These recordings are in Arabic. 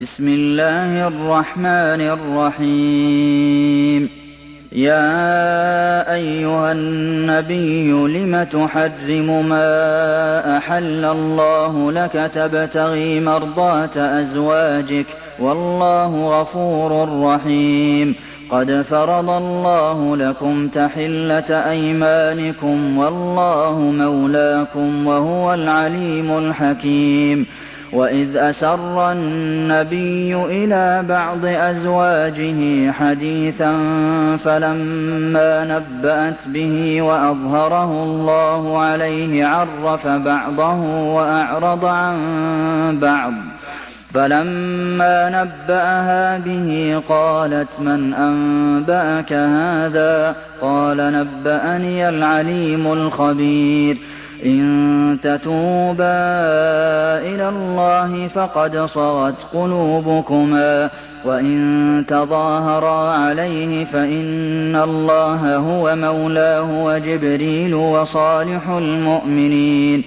بسم الله الرحمن الرحيم. يا أيها النبي لم تحرم ما أحل الله لك تبتغي مرضات أزواجك والله غفور رحيم. قد فرض الله لكم تحلة أيمانكم والله مولاكم وهو العليم الحكيم. وإذ أسر النبي إلى بعض أزواجه حديثا فلما نبأت به وأظهره الله عليه عرف بعضه وأعرض عن بعض. فلما نبأها به قالت من أنبأك هذا؟ قال نبأني العليم الخبير. إن تتوبا إلى الله فقد صغت قلوبكما وإن تظاهرا عليه فإن الله هو مولاه وجبريل وصالح المؤمنين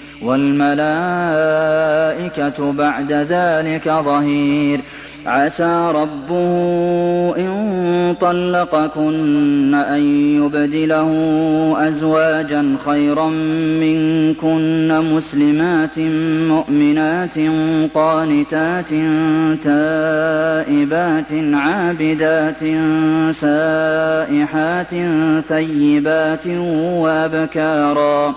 والملائكة بعد ذلك ظهير. عسى ربه إن طلقكن أن يبدله أزواجا خيرا منكن مسلمات مؤمنات قانتات تائبات عابدات سائحات ثيبات وأبكارا.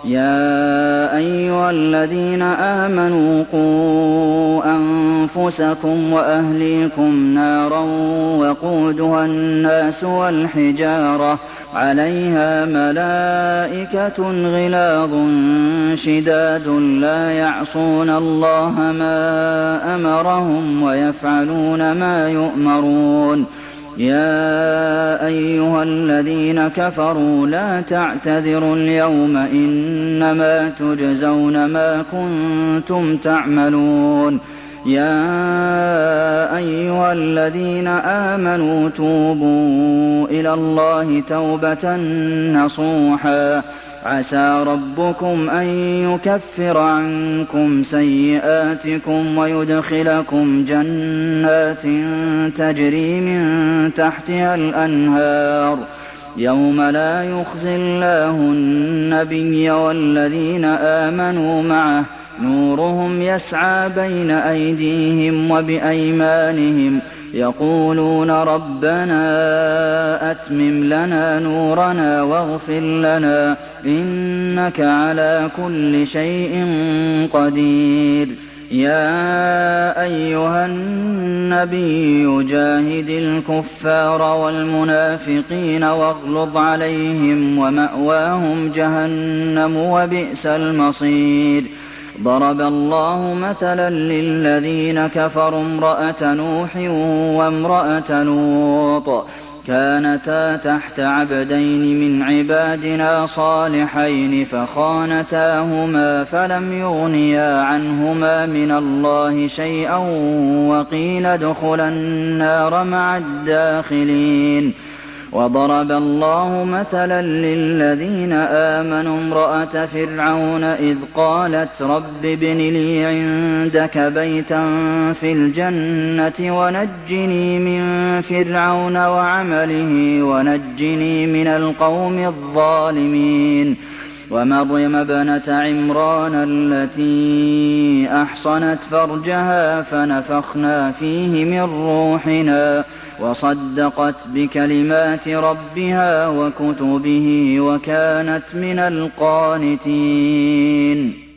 يا أيها الذين آمنوا قوا أنفسكم وأهليكم نارا وقودها الناس والحجارة عليها ملائكة غلاظ شداد لا يعصون الله ما أمرهم ويفعلون ما يؤمرون. يا أيها الذين كفروا لا تعتذروا اليوم إنما تجزون ما كنتم تعملون. يا أيها الذين آمنوا توبوا إلى الله توبة نصوحا عسى ربكم أن يكفر عنكم سيئاتكم ويدخلكم جنات تجري من تحتها الأنهار يوم لا يخزي الله النبي والذين آمنوا معه نورهم يسعى بين أيديهم وبأيمانهم يقولون ربنا أتمم لنا نورنا واغفر لنا إنك على كل شيء قدير. يا أيها النبي جاهد الكفار والمنافقين واغلظ عليهم ومأواهم جهنم وبئس المصير. ضرب الله مثلا للذين كفروا امرأة نوح وامرأة لوط كانتا تحت عبدين من عبادنا صالحين فخانتاهما فلم يغنيا عنهما من الله شيئا وقيل ادخلا النار مع الداخلين. وضرب الله مثلا للذين آمنوا امرأة فرعون إذ قالت رب ابن لي عندك بيتا في الجنة ونجني من فرعون وعمله ونجني من القوم الظالمين. ومريم ابنة عمران التي أحصنت فرجها فنفخنا فيه من روحنا وصدقت بكلمات ربها وكتبه وكانت من القانتين.